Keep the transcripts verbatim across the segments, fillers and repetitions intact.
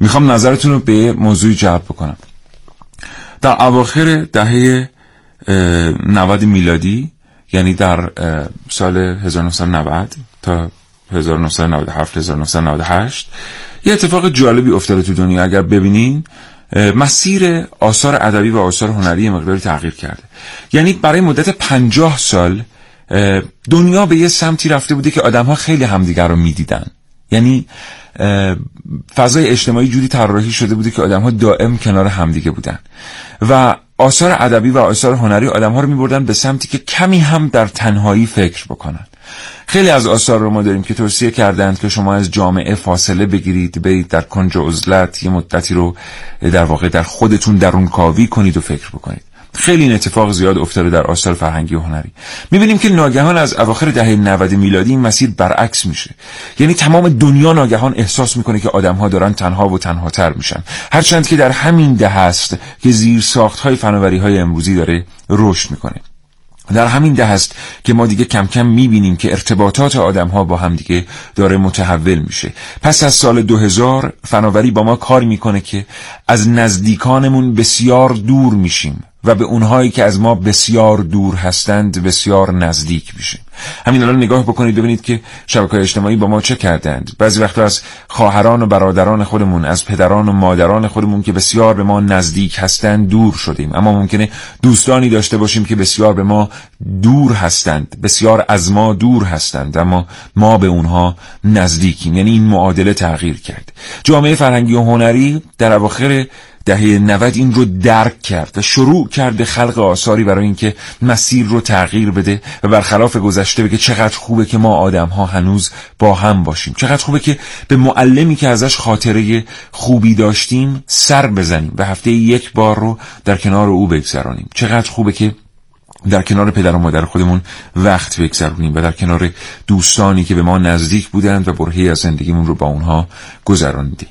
میخوام نظرتون رو به موضوع جلب بکنم. در اواخر دهه نود میلادی، یعنی در سال هزار و نهصد و نود تا هزار و نهصد و نود و هفت هزار و نهصد و نود و هشت یه اتفاق جالبی افتاده تو دنیا. اگر ببینین مسیر آثار ادبی و آثار هنری مقداری تغییر کرده. یعنی برای مدت پنجاه سال دنیا به یه سمتی رفته بوده که آدم‌ها خیلی همدیگر رو می‌دیدن. یعنی فضای اجتماعی جوری طراحی شده بوده که آدم‌ها دائم کنار همدیگه بودن و آثار ادبی و آثار هنری آدم‌ها رو می‌بردن به سمتی که کمی هم در تنهایی فکر بکنن. خیلی از آثار رو ما داریم که توصیه کردند که شما از جامعه فاصله بگیرید، برید در کنج عزلت یه مدتی رو در واقع در خودتون درونکاوی کنید و فکر بکنید. خیلی این اتفاق زیاد افتاده در آثار فرهنگی و هنری. می‌بینیم که ناگهان از اواخر دهه نود میلادی این مسیر برعکس میشه. یعنی تمام دنیا ناگهان احساس میکنه که آدم‌ها دارن تنها و تنهاتر میشن. هرچند که در همین دهه است که زیرساخت‌های فناوری‌های امروزی داره رشد میکنه. در همین ده است که ما دیگه کم کم میبینیم که ارتباطات آدم‌ها با هم دیگه داره متحول میشه. پس از سال دو هزار فناوری با ما کار میکنه که از نزدیکانمون بسیار دور میشیم و به اونهایی که از ما بسیار دور هستند بسیار نزدیک میشیم. همین الان نگاه بکنید ببینید که شبکه‌های اجتماعی با ما چه کردند. بعضی وقتا از خواهران و برادران خودمون، از پدران و مادران خودمون که بسیار به ما نزدیک هستند دور شدیم. اما ممکنه دوستانی داشته باشیم که بسیار به ما دور هستند، بسیار از ما دور هستند، اما ما به اونها نزدیکیم. یعنی این معادله تغییر کرد. جامعه فرهنگی و هنری در اواخر دهه نود این رو درک کرد و شروع کرد خلق آثاری برای اینکه مسیر رو تغییر بده و برخلاف گذشته بگه چقدر خوبه که ما آدم ها هنوز با هم باشیم، چقدر خوبه که به معلمی که ازش خاطره خوبی داشتیم سر بزنیم و هفته یک بار رو در کنار او بگذرانیم، چقدر خوبه که در کنار پدر و مادر خودمون وقت بگذرونیم و در کنار دوستانی که به ما نزدیک بودند و برهه‌ای از زندگیمون رو با اونها گذراندیم.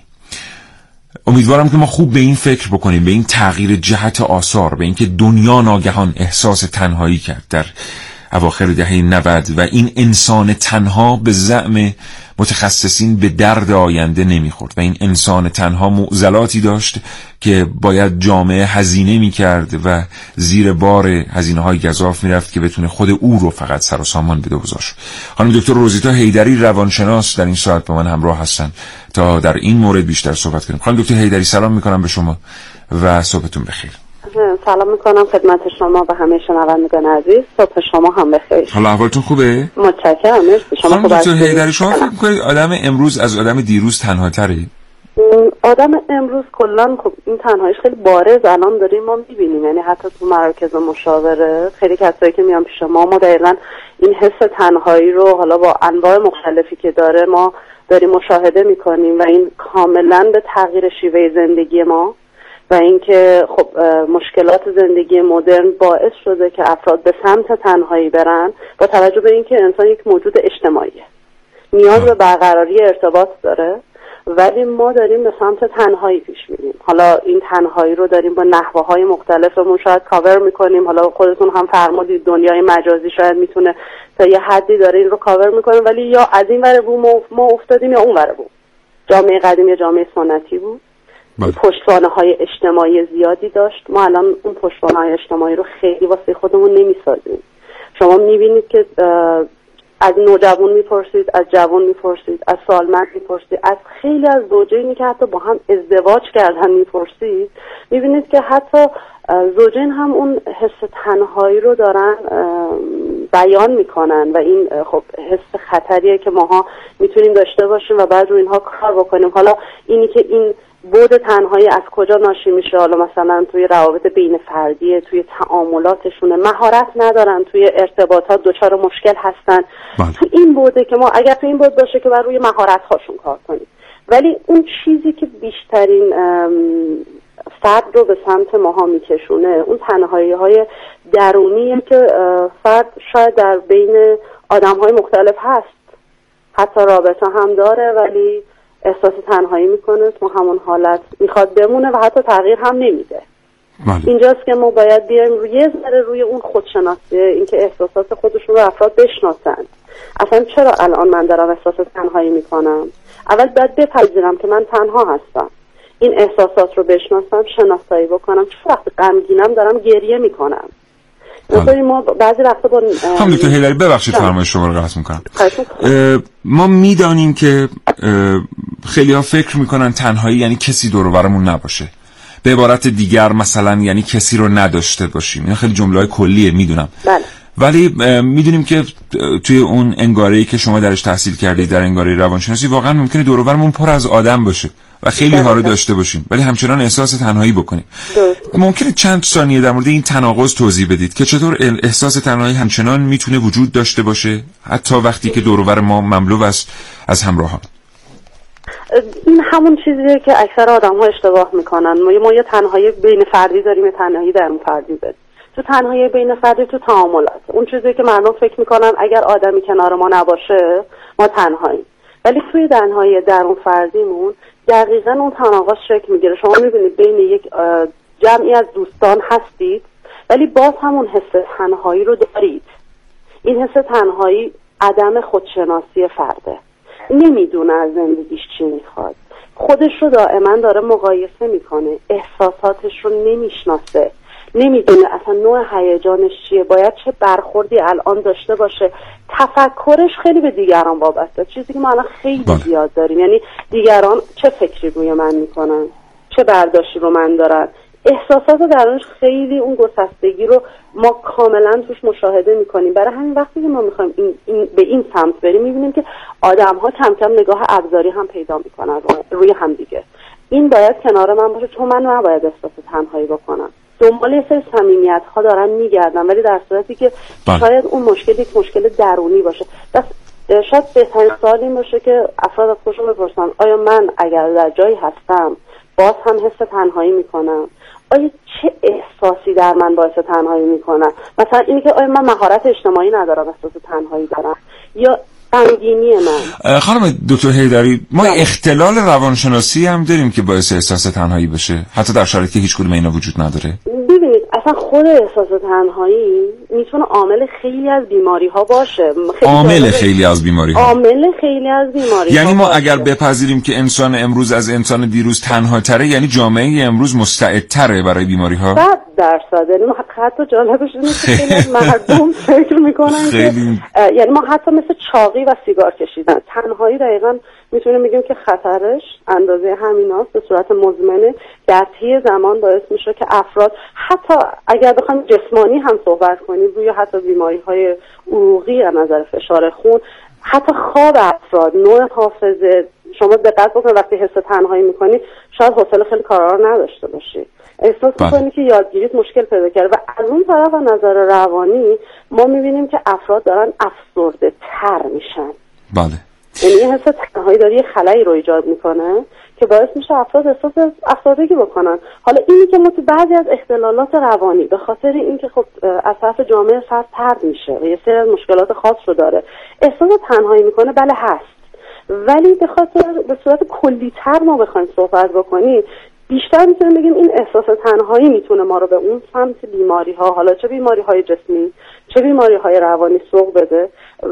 امیدوارم که ما خوب به این فکر بکنیم، به این تغییر جهت آثار، به اینکه دنیا ناگهان احساس تنهایی کرد در اواخر دهه نود و این انسان تنها به زعم متخصصین به درد آینده نمیخورد و این انسان تنها معضلاتی داشت که باید جامعه هزینه میکرد و زیر بار هزینه‌های گزاف میرفت که بتونه خود او رو فقط سر و سامان بده و گذاشت. خانم دکتر روزیتا حیدری روانشناس در این ساعت با من همراه هستن تا در این مورد بیشتر صحبت کنیم. خانم دکتر حیدری سلام میکنم به شما و صبحتون بخیر. سلام میکنم خدمت شما و همه شنوندگان عزیز. صبح شما هم بخیر. حالا احوالتون خوبه؟ متشکرم. مرسی. شما خوب هستید؟ دکتر حیدری شما فکر می‌کنید آدم امروز از آدم دیروز تنهاتره؟ آدم امروز کلا خب این تنهاییش خیلی بارز الان داریم ما می‌بینیم. یعنی حتی تو مراکز مشاوره خیلی کسایی که میان پیش ما ما دقیقاً این حس تنهایی رو حالا با انواع مختلفی که داره ما داریم مشاهده می‌کنیم و این کاملاً به تغییر شیوه زندگی ما و اینکه خب مشکلات زندگی مدرن باعث شده که افراد به سمت تنهایی برن با توجه به اینکه انسان یک موجود اجتماعیه، نیاز به برقراری ارتباط داره، ولی ما داریم به سمت تنهایی پیش میریم. حالا این تنهایی رو داریم با نحوه‌های مختلفمون شاید کاور میکنیم. حالا خودتون هم فرمودید دنیای مجازی شاید میتونه تا یه حدی داره این رو کاور میکنه، ولی یا از این ور بوم ما افتادیم یا اون ور بوم. جامعه قدیم یا جامعه سنتی بود، پشتوانه های اجتماعی زیادی داشت. ما الان اون پشتوانه های اجتماعی رو خیلی واسه خودمون نمیسازیم. شما میبینید که از نوجوان میپرسید، از جوان میپرسید، از سالمند میپرسید، از خیلی از زوجینی که حتی با هم ازدواج کردن میپرسید، میبینید که حتی زوجین هم اون حس تنهایی رو دارن بیان میکنن و این خب حس خطریه که ماها میتونیم داشته باشیم و بعد رو اینها کار بکنیم. حالا اینی که این بود تنهایی از کجا ناشی میشه؟ حالا مثلا توی روابط بین فردیه، توی تعاملاتشونه، مهارت ندارن، توی ارتباطات دچار مشکل هستن. بله. تو این بوده که ما اگر تو این بود باشه که بر روی مهارت هاشون کار کنیم، ولی اون چیزی که بیشترین فرد رو به سمت ماها میکشونه اون تنهایی های درونیه که فرد شاید در بین آدم های مختلف هست، حتی رابطه هم داره ولی احساس تنهایی میکنه، تو همون حالت میخواد بمونه و حتی تغییر هم نمیده. بله. اینجاست که ما باید بیایم روی یه ذره روی اون خودشناسی، اینکه احساسات خودشون رو افراد بشناسن. اصلا چرا الان من دارم احساس تنهایی میکنم؟ اول باید بپذیرم که من تنها هستم. این احساسات رو بشناسم، شناسایی بکنم. چون وقتی غمگینم دارم گریه میکنم. مثلا ما بعضی وقتا با هم دکتر هیدری ببخشید فرمایش شما رو قطع میکنم. ما میدانیم که خیلی ها فکر میکنن تنهایی یعنی کسی دور و برمون نباشه. به عبارت دیگر مثلا یعنی کسی رو نداشته باشیم. این خیلی جمله‌های کلیه میدونم. بله. ولی میدونیم که توی اون انگاره‌ای که شما درش تحصیل کردید، در انگاره روانشناسی، واقعا ممکنه دور و برمون پر از آدم باشه و خیلی ها رو داشته باشیم ولی همچنان احساس تنهایی بکنیم. ممکنه چند ثانیه در مورد این تناقض توضیح بدید که چطور احساس تنهایی همچنان میتونه وجود داشته باشه حتی وقتی که دور و بر ما مملو است از همراهان؟ این همون چیزیه که اکثر آدم‌ها اشتباه میکنن. ما ما یه تنهایی بین فردی داریم، یه تنهایی درون فردی داریم. تو تنهایی بین فردی تو تعاملات، اون چیزی که مردم فکر میکنن اگر آدمی کنار ما نباشه ما تنهاییم، ولی توی تنهایی درون فردیمون دقیقاً اون تناقض شکل میگیره. شما میبینید بین یک جمعی از دوستان هستید ولی باز همون حس تنهایی رو دارید. این حس تنهایی عدم خودشناسی فرده، نمیدونه از زندگیش چی میخواد، خودش رو دائما داره مقایسه میکنه، احساساتش رو نمیشناسه، نمیدونه اصلا نوع هیجانش چیه، باید چه برخوردی الان داشته باشه. تفکرش خیلی به دیگران وابسته، چیزی که ما الان خیلی بله. زیاد داریم. یعنی دیگران چه فکری روی من میکنن، چه برداشتی رو من دارن. احساسات درونش خیلی اون گسستگی رو ما کاملا توش مشاهده میکنیم. برای همین وقتی که ما میخوایم این, این به این سمت بریم میبینیم که آدم ها کم کم نگاه ابزاری هم پیدا میکنن روی هم دیگه. این باید کنار من باشه چون من نباید احساس تنهایی بکنم. دنبال یه سری صمیمیت ها دارن میگردن ولی در صورتی که بله. شاید اون مشکل یک مشکل درونی باشه. بس شاید بهترین سوال این باشه که افراد از خودشون بپرسن آیا من اگر در جایی هستم باز هم حس تنهایی میکنم؟ آیا چه احساسی در من باعث تنهایی میکنه؟ مثلا اینی که آیا من مهارت اجتماعی ندارم احساس تنهایی دارم، یا غمگینی من؟ خانم دکتر هیدری، ما ده. اختلال روانشناسی هم داریم که باعث احساس تنهایی بشه حتی در شرایطی که هیچ کدوم اینا وجود نداره. ببینید اصلا خود احساس تنهایی میتونه عامل خیلی از بیماری ها باشه. عامل خیلی از بیماری ها عامل خیلی از بیماری یعنی ها ما باشه. اگر بپذیریم که انسان امروز از انسان دیروز تنها تره یعنی جامعه امروز مستعد تره برای بیماری ها؟ صد درصد. یعنی ما حتی جالبش اینه که خیلی از مردم فکر میکنن که یعنی ما حتی مثل چاقی و سیگار کشیدن، تنهایی دقیقاً میتونیم بگیم که خطرش اندازه همیناست به صورت مزمنه. در طی زمان باعث میشه که افراد حتی اگر بخوایم جسمانی هم صحبت کنیم روی حتی بیماری‌های عروقی از نظر فشار خون، حتی خواب افراد، نوع حافظه. شما دقت بکنید وقتی حس تنهایی میکنید شاید حوصله خیلی کارا رو نداشته باشید، احساس میکنی که یادگیریت مشکل پیدا کرده. و از اون طرف از نظر روانی ما میبینیم که افراد دارن افسرده تر میشن. بله. یعنی این حس تنهایی داره یه خلایی رو ایجاد میکنه که باعث میشه افراد احساس افسردگی بکنن. حالا اینی که ما تو بعضی از اختلالات روانی به خاطر اینکه خب از طرف جامعه فرد طرد میشه و یه سری از مشکلات خاص رو داره احساس تنهایی میکنه، بله هست، ولی به خاطر به صورت کلی‌تر ما بخوایم صحبت بکنیم بیشتر میتونیم بگیم این احساس تنهایی میتونه ما رو به اون سمت بیماری ها، حالا چه بیماری های جسمی چه بیماری های روانی سوق بده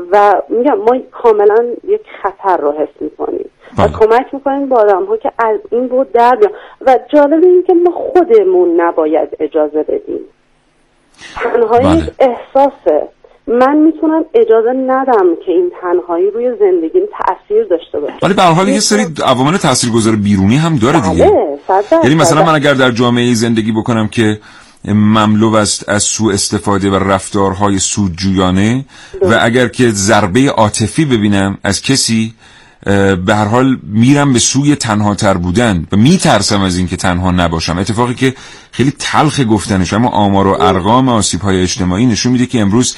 و میگم ما کاملا یک خطر رو حس میکنیم و کمک میکنیم با آدم ها که از این بود در بیان. و جالب این که ما خودمون نباید اجازه بدیم. تنهایی بله. یک احساسه، من میتونم اجازه ندم که این تنهایی روی زندگیم تأثیر داشته باشه. ولی به هر حال یه سری عوامل تاثیرگذار بیرونی هم داره دیگه. بله، یعنی مثلا من اگر در جامعه زندگی بکنم که مملو است از سوء استفاده و رفتارهای سودجویانه و اگر که ضربه عاطفی ببینم از کسی، به هر حال میرم به سوی تنها تر بودن و میترسم از این که تنها نباشم. اتفاقی که خیلی تلخ گفتنش، اما آمار و ارقام آسیب‌های اجتماعی نشون میده که امروز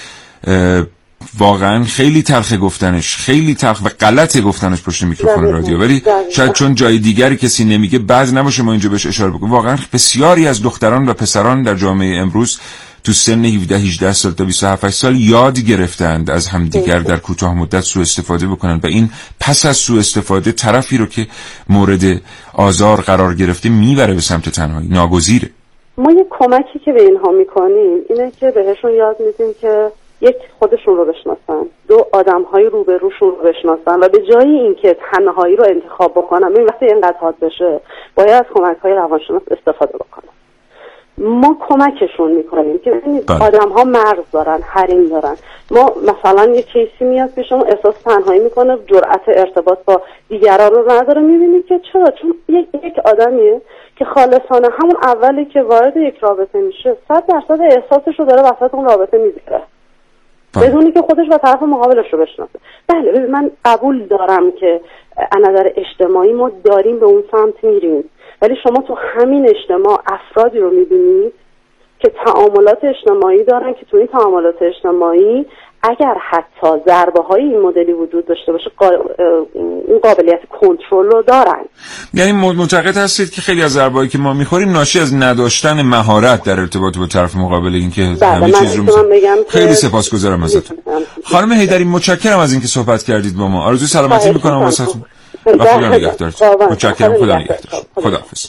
واقعا خیلی تلخ گفتنش، خیلی تلخ و غلط گفتنش پشت میکروفون رادیو، ولی شاید چون جای دیگری کسی نمیگه بعض نباشه ما اینجا بهش اشاره بکنیم. واقعا بسیاری از دختران و پسران در جامعه امروز تو سن هفده هجده سال تا بیست و هفت سال یاد گرفتند از همدیگر در کوتاه مدت سوء استفاده بکنن و این پس از سوء استفاده طرفی رو که مورد آزار قرار گرفته میبره به سمت تنهایی. ناگزیره. ما یه کمکی که به اینها میکنیم اینه که بهشون یاد میدیم که یک خودشون رو بشناسن، دو آدم‌های روبروشون رو بشناسن و به جای اینکه تنهایی رو انتخاب بکنن، این وقتی اینقدر حاد بشه باید از کمک‌های روانشناس استفاده بکنن. ما کمکشون میکنیم که آدم‌ها مرز دارن، حریم دارن. ما مثلا یه کیسی میاد پیشمون احساس تنهایی میکنه، جرأت ارتباط با دیگران رو نداره، میبینیم که چرا؟ چون یک یک آدمیه که خالصانه همون اولی که وارد یک رابطه میشه صد درصد احساسش رو داره وسط اون رابطه میذاره بدونی که خودش و طرف مقابلش رو بشناسه. بله من قبول دارم که از نظر اجتماعی ما داریم به اون سمت میریم، ولی شما تو همین اجتماع افرادی رو میبینید که تعاملات اجتماعی دارن که تو این تعاملات اجتماعی اگر حتی ضربه های این مدلی وجود داشته باشه این قابلیت کنترل رو دارن. یعنی معتقد هستید که خیلی از ضربه‌هایی که ما میخوریم ناشی از نداشتن مهارت در ارتباط با طرف مقابل، این که همه چیز رو می‌ذاریم. خیلی سپاسگزارم ازتون خانم حیدری، متشکرم از اینکه صحبت کردید با ما. آرزوی سلامتی میکنم واسهتون. خدا نگهدارتون. متشکرم. خدا نگهدار. خداحافظ.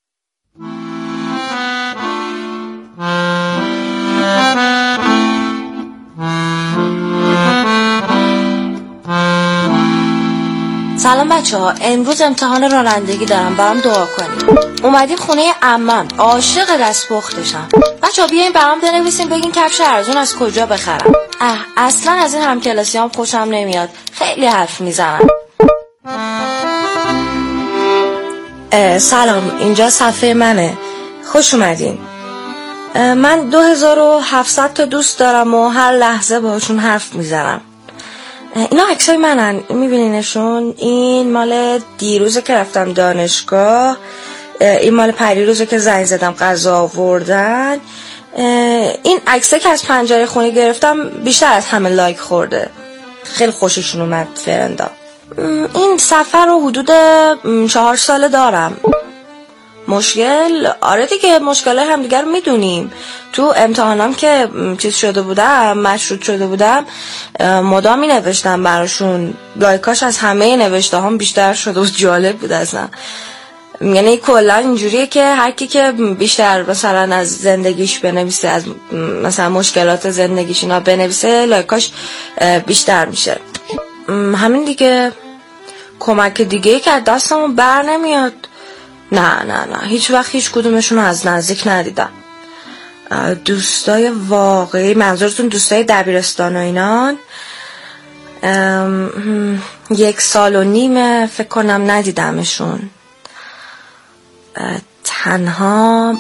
سلام بچه ها، امروز امتحان رانندگی دارم، برام دعا کنید. اومدیم خونه عمم، عاشق دستپختشم. بچه ها بیاین برام بنویسین بگین کفش ارزون از کجا بخرم. اه اصلا از این همکلاسیام خوشم نمیاد، خیلی حرف میزنن. سلام، اینجا صفحه منه، خوش اومدین. من دو هزار و هفتصد تا دوست دارم و هر لحظه باشون حرف میزنم. اینا عکسای منن، میبینینشون؟ این مال دیروزه که رفتم دانشگاه، این مال پریروزه که زنگ زدم غذا آوردن. این عکسه که از پنجره خونه گرفتم بیشتر از همه لایک خورده، خیلی خوششون اومد فرندا. این سفر رو حدود چهار ساله دارم. مشکل؟ آره دیگه، مشکل هم دیگر میدونیم. تو امتحانام که چیز شده بودم، مشروط شده بودم، مدام می نوشتم براشون، لایکاش از همه نوشته هم بیشتر شده بود. جالب بود اصلا. یعنی کلا اینجوریه که هر کی که بیشتر مثلا از زندگیش بنویسه، از مثلا مشکلات زندگیش اینا بنویسه، لایکاش بیشتر میشه. همین دیگه. کمک دیگه که از دستمون بر نمیاد. نه نه نه هیچ وقت هیچ کدومشون رو از نزدیک ندیدم. دوستای واقعی، منظورتون دوستای دبیرستان و اینان؟ یک سال و نیمه فکر کنم ندیدمشون. تنها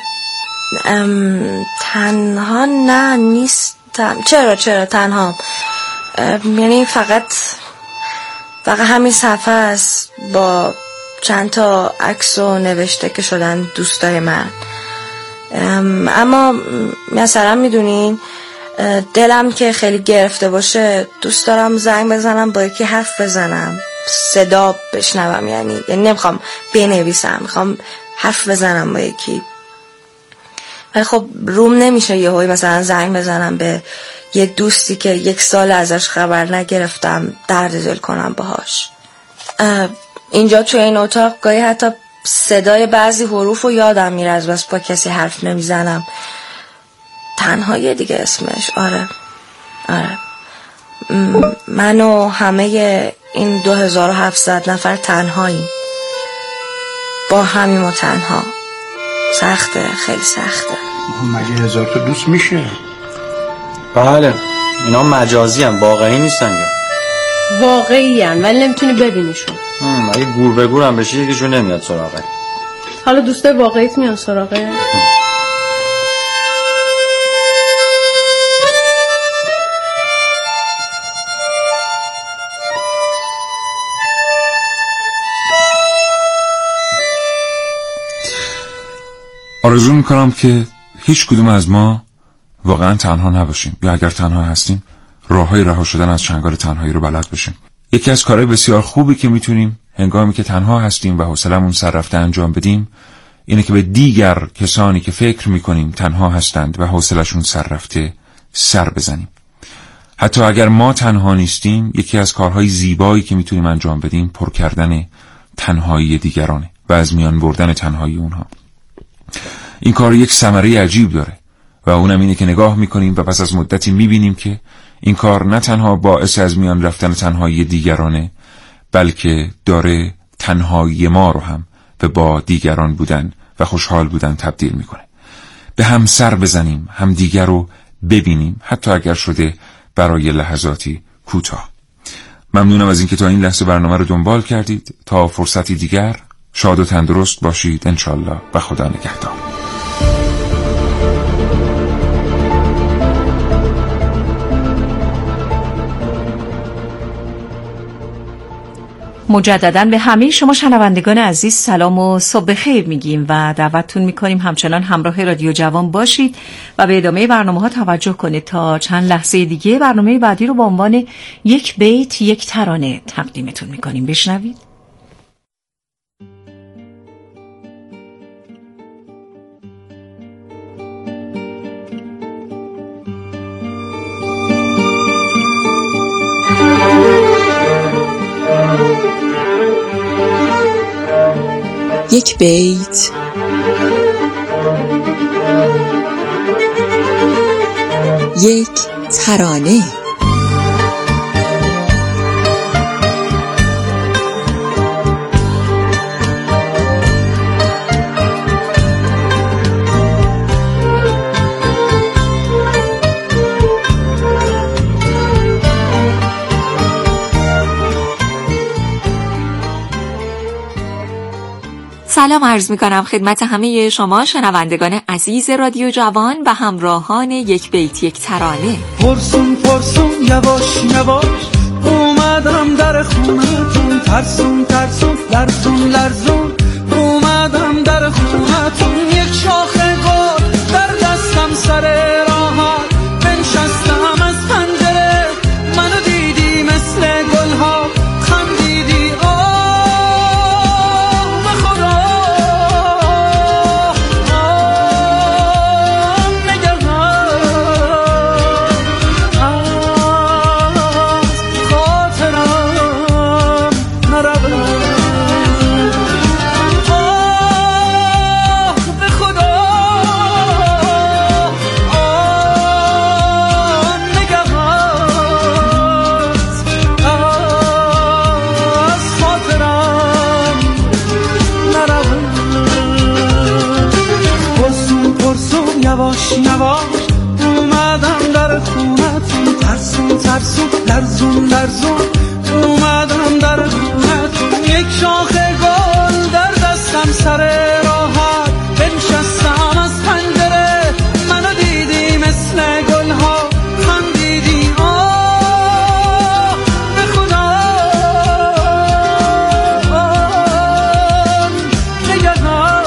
تنها نه نیستم. چرا چرا تنها؟ یعنی فقط فقط همین صفحه است با چند تا عکس و نوشته که شدن دوستای من. اما مثلا میدونین دلم که خیلی گرفته باشه دوست دارم زنگ بزنم با یکی حرف بزنم، صدا بشنوم. یعنی یعنی نمیخوام بنویسم، میخوام حرف بزنم با یکی. ولی خب روم نمیشه یهویی مثلا زنگ بزنم به یه دوستی که یک سال ازش خبر نگرفتم، درد دل کنم باهاش. اینجا توی این اتاق گاهی حتی صدای بعضی حروف رو یادم میره از بس با کسی حرف نمیزنم. تنهایی دیگه اسمش. آره آره من و همه این دو هزار و هفتصد نفر تنهاییم، با همیم و تنها. سخته، خیلی سخته. مگه هزار تا دوست میشه؟ بله اینا مجازی هم، واقعی نیستن. واقعی هم ولی نمیتونی ببینیشون. اگه گور به گور هم بشی یکیشون نمیاد سراغه. حالا دوستای واقعیت میان سراغه؟ آرزو میکنم که هیچ کدوم از ما واقعا تنها نباشیم، یا اگر تنها هستیم راههای رها شدن از چنگال تنهایی رو بلد باشیم. یکی از کارهای بسیار خوبی که میتونیم هنگامی که تنها هستیم و حوصله‌مون سر رفته انجام بدیم اینه که به دیگر کسانی که فکر میکنیم تنها هستند و حوصله‌شون سر رفته سر بزنیم. حتی اگر ما تنها نیستیم، یکی از کارهای زیبایی که میتونیم انجام بدیم پر کردن تنهایی دیگرانه و از میان بردن تنهایی اونها. این کار یک ثمره عجیب داره و اونم اینه که نگاه میکنیم و پس از مدتی میبینیم که این کار نه تنها باعث از میان رفتن تنهایی دیگرانه، بلکه داره تنهایی ما رو هم به با دیگران بودن و خوشحال بودن تبدیل میکنه. به هم سر بزنیم، هم دیگر رو ببینیم، حتی اگر شده برای لحظاتی کوتاه. ممنونم از اینکه تا این لحظه برنامه رو دنبال کردید. تا فرصتی دیگر شاد و تندرست باشید انشالله و خدا نگهدار. مجدداً به همه شما شنوندگان عزیز سلام و صبح خیر میگیم و دعوتتون میکنیم همچنان همراه رادیو جوان باشید و به ادامه برنامه ها توجه کنید. تا چند لحظه دیگه برنامه بعدی رو با عنوان یک بیت یک ترانه تقدیمتون میکنیم. بشنوید. یک بیت یک ترانه. سلام عرض می کنم خدمت همه شما شنوندگان عزیز رادیو جوان و همراهان یک بیت یک ترانه. پرسون پرسون یواش یواش اومدم در خونتون، ترسون ترسون لرزون لرزون اومدم در خونتون. یک شاخه گل در دستم سر راحت بنشستم از پنجره، منو دیدی مثل گلها خندیدی. یواش یواش اومدم در خونتون، ترسون ترسون لرزون لرزون اومدم در خونتون. یک شاخه گل در دستم سر راحت بنشستم از پنجره، منو دیدی مثل گلها خندیدی. آه به خدا نگهدار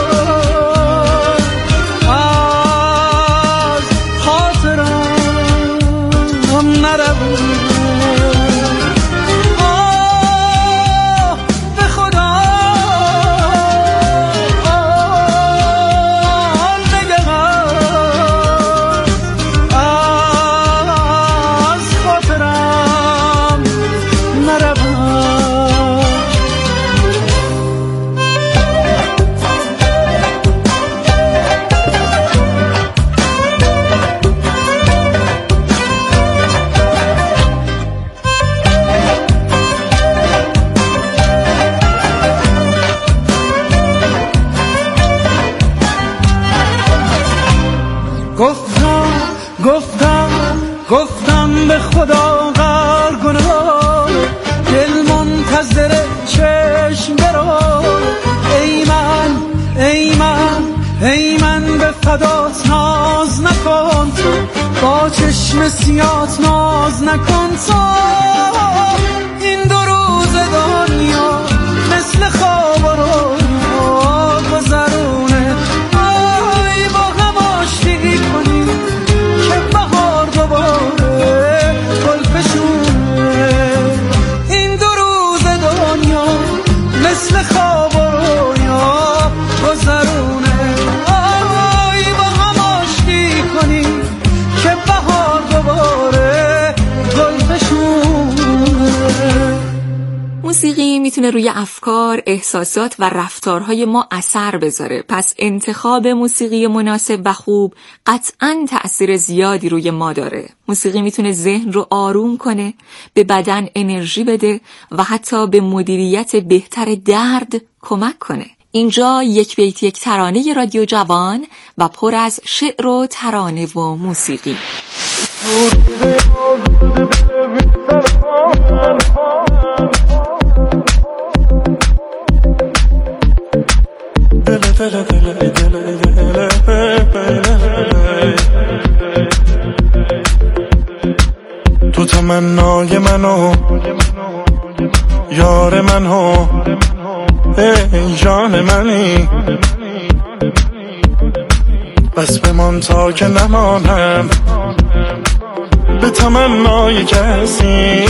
گفتم گفتم گفتم به خدا غر گناه، دل منتظر چشم برو. ای من ای من ای من به فدات ناز نکن تو، با چشم سیات ناز نکن تو. این دو روز دنیا مثل خواب و رویا گذرونه، آی با هم آشتی کنی که بهار دوباره گل بشونه. این دو روز دنیا مثل خواب و رویا گذرونه، آی با هم آشتی کنی که بهار دوباره گل بشونه. موسیقی میتونه روی افکار، احساسات و رفتارهای ما اثر بذاره. پس انتخاب موسیقی مناسب و خوب قطعاً تأثیر زیادی روی ما داره. موسیقی میتونه ذهن رو آروم کنه، به بدن انرژی بده و حتی به مدیریت بهتر درد کمک کنه. اینجا یک بیت یک ترانه رادیو جوان و پر از شعر و ترانه و موسیقی. تو تمنای منو یار منو ای جان منی، بس بمان تا که نمانم به تمنای کسی.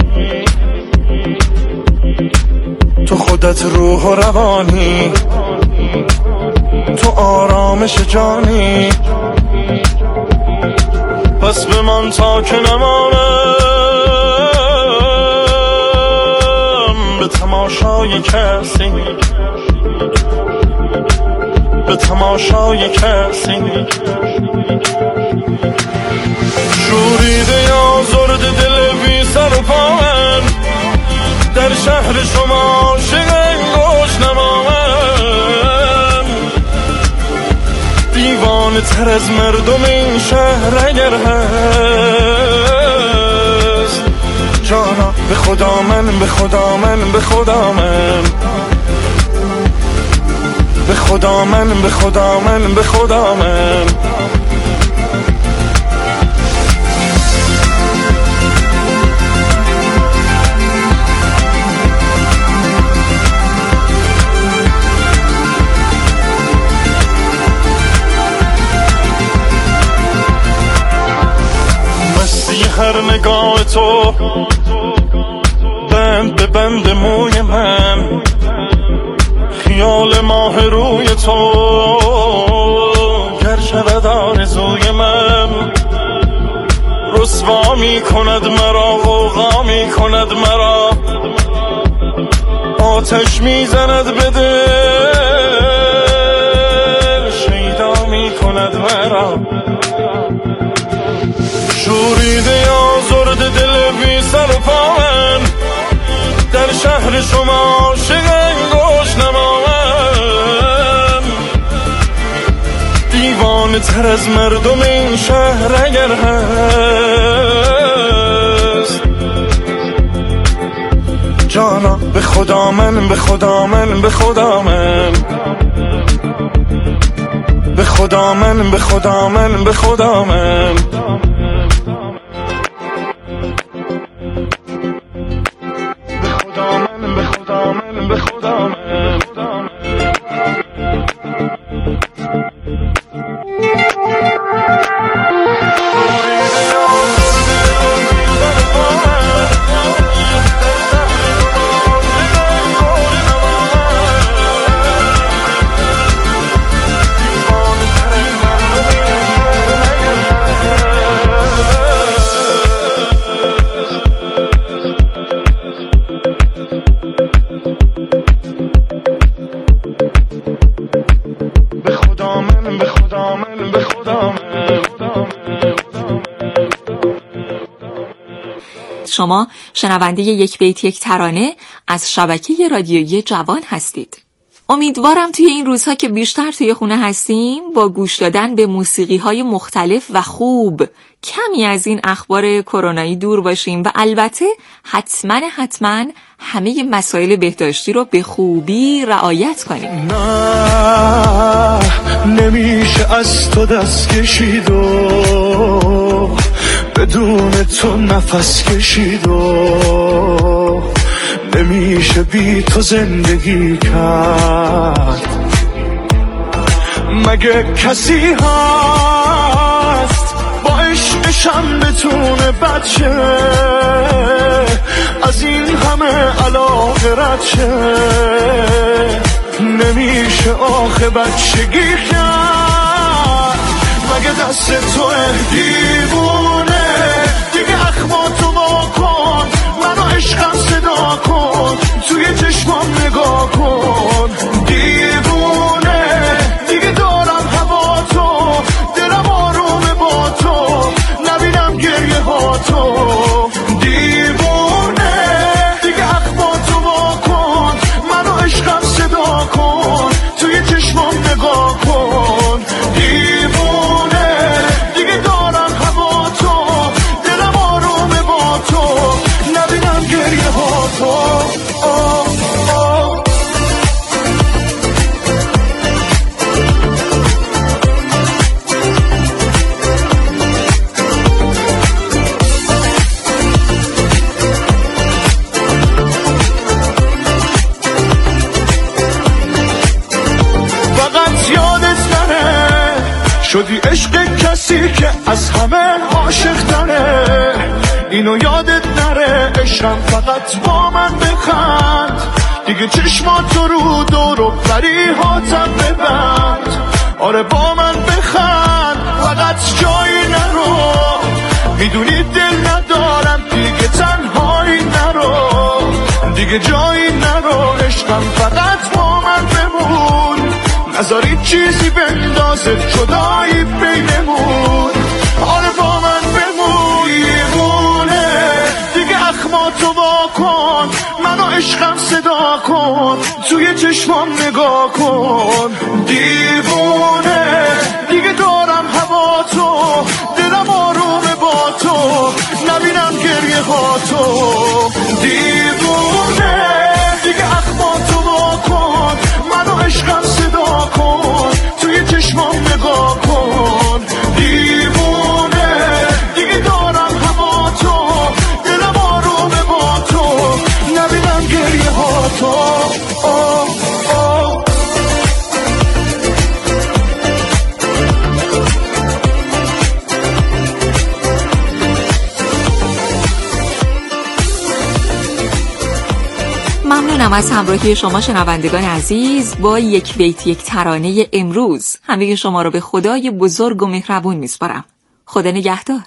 تو خودت روح و روانی، تو آرامش جانی، بس بمان تا که نمانم به تماشای کسی، به تماشای کسی. شوریده یا زرد دل بی سر و پا من، در شهر شما عاشق انگوش نمامم. دیوانه تر از مردم این شهر اگر هست، جانا به خدا من، به خدا من، به خدا من، به خدا من، به خدا من، به خدا من. مستی هر نگاه تو، بند به بند موی من، خیال ماه روی تو گر شود آرزوی من. رسوا می کند مرا، غوغا می کند مرا، آتش می زند به دل، شیدا می کند مرا. شوریده یا زرد دل بی سر و پا من، در شهر شما عاشق انگوش نمامم. دیوانه تر از مردم این شهر اگر هست، جانا به خدا من، به خدا من، به خدا من، به خدا من، به خدا من، به خدا من. شما شنونده یک بیت یک ترانه از شبکه رادیویی جوان هستید. امیدوارم توی این روزها که بیشتر توی خونه هستیم با گوش دادن به موسیقی‌های مختلف و خوب کمی از این اخبار کرونایی دور باشیم و البته حتما حتما همه مسائل بهداشتی رو به خوبی رعایت کنیم. نه نمیشه از تو دست کشید و بدون تو نفس کشید و نمیشه بی تو زندگی کرد. مگه کسی هست با عشقشم بتونه بچه از این همه علاقه رد شه؟ نمیشه آخه بچگی کرد. مگه دست تو دیوونه دیگه اخماتو واکن، منو عشقم صدا کن، شدی عشق کسی که از همه عاشق تره، اینو یادت نره عشقم فقط با من بخند، دیگه چشماتو رو دور و فریهاتم ببند، آره با من بخند فقط جایی نرو، میدونی دل ندارم دیگه تنهایی نرو، دیگه جایی نرو عشقم فقط با من بمون، نذاری چیزی بندازه جدایی بینمون، آره با من بمون، دیوونه دیگه اخماتو واکن، منو عشقم صدا کن، توی چشمام نگاه کن، دیوونه دیگه دارم هوا تو، دلم آرومه با تو، نبینم گریه ها تو، دیوونه دیگه اخماتو واکن، منو عشقم صدا کن، توی چشمام نگاه کن، دیوونه دیگه دارم هوا تو، دلم آرومه با تو، نبینم گریه ها تو. آه آه. ممنونم از همراهی شما شنوندگان عزیز با یک بیت یک ترانه امروز. همه شما رو به خدای بزرگ و مهربون میسپارم. خدا نگهدار.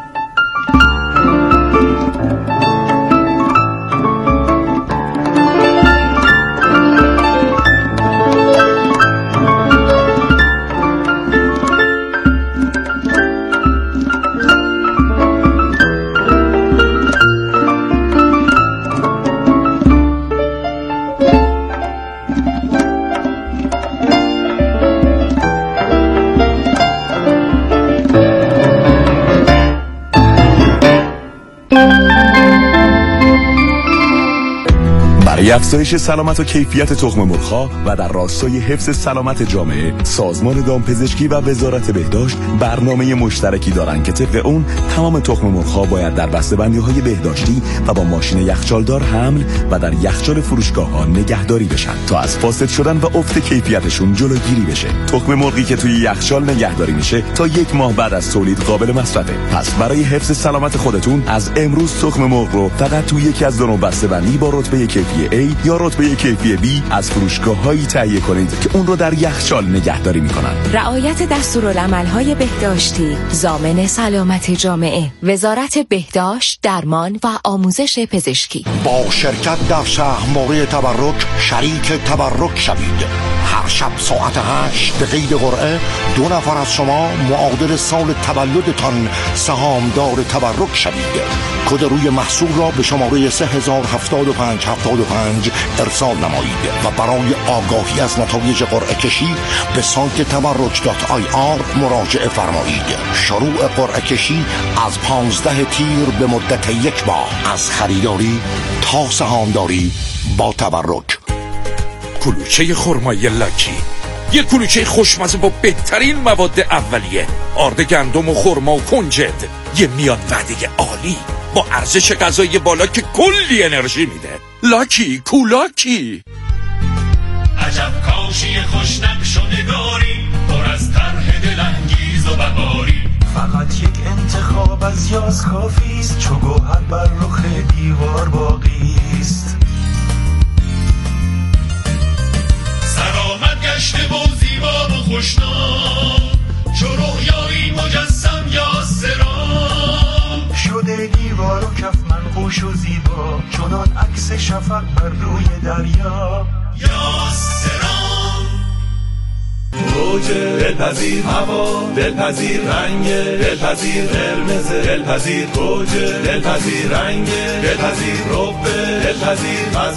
برای افزایش سلامت و کیفیت تخم مرغ‌ها و در راستای حفظ سلامت جامعه، سازمان دامپزشکی و وزارت بهداشت برنامه مشترکی دارند که طبق اون تمام تخم مرغ‌ها باید در بسته‌بندی‌های بهداشتی و با ماشین یخچالدار حمل و در یخچال فروشگاه‌ها نگهداری بشن تا از فاسد شدن و افت کیفیتشون جلوگیری بشه. تخم مرغی که توی یخچال نگهداری میشه تا یک ماه بعد از تولید قابل مصرفه. پس برای حفظ سلامت خودتون از امروز تخم مرغ رو فقط توی یکی از دو نوع بسته‌بندی با رتبه کیفی A یا رتبه کیفی B از فروشگاه‌هایی تهیه کنید که اون رو در یخچال نگهداری می‌کنن. رعایت دستورالعمل‌های بهداشتی ضامن سلامت جامعه. وزارت بهداشت، درمان و آموزش پزشکی. با شرکت در سهم‌واره تبرک شریک تبرک شوید. هر شب ساعت هشت به قید قرعه دو نفر از شما معادل سال تولدتان سهامدار تبرک شوید. کد روی محصول را به شماره سه هزار هفتاد و پنج هفتاد و پنج ارسال نمایید و برای آگاهی از نتایج قرعه کشی به سایت تبرک دات آی آر مراجعه فرمایید. شروع قرعه کشی از پانزده تیر به مدت یک ماه، از خریداری تا سهامداری با تبرک. کلوچه خرمایی لاکی، یک کلوچه خوشمزه با بهترین مواد اولیه، آرد گندم و خرما و کنجد، یه میان وعده عالی با ارزش غذایی بالا که کلی انرژی میده. لاکی کولاکی. عجب کاشی خوش نقش و نگاری، پر از طرح دلانگیز و بهاری، فقط یک انتخاب از یاس کافیست، چو گوهر بر رخ دیوار باقیست. سرآمد گشته و زیبا و خوشنام، چو رویایی مجسم یا سرام، شده دیوار و کف منقوش و زیبا، چنان عکس شفق بر روی دریا. یا سرام موج دلپذیر، هوا دلپذیر، رنگ دلپذیر، قرمز دلپذیر، موج دلپذیر، رنگ دلپذیر، رب دلپذیر.